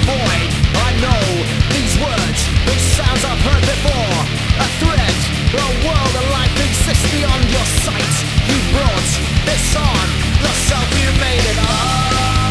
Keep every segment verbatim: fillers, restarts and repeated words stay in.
void. I know these words, these sounds I've heard before. A thread, a world of life exists beyond your sight. You brought this on yourself, you made it all.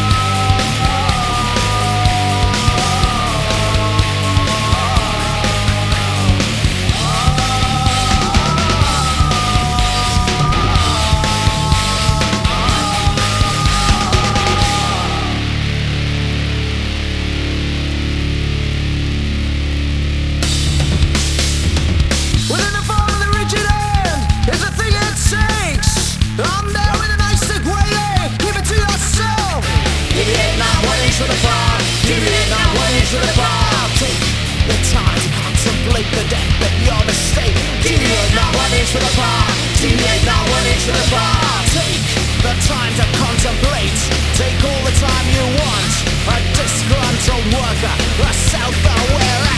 I'm there with an ice stick waiting. Give it to yourself. Deviate not one inch from the bar. Deviate not one inch from the bar. Take the time to contemplate the death that your mistake. Deviate not one inch from the bar. Deviate not one inch from the bar. Take the time to contemplate. Take all the time you want. A disgruntled worker, a self-aware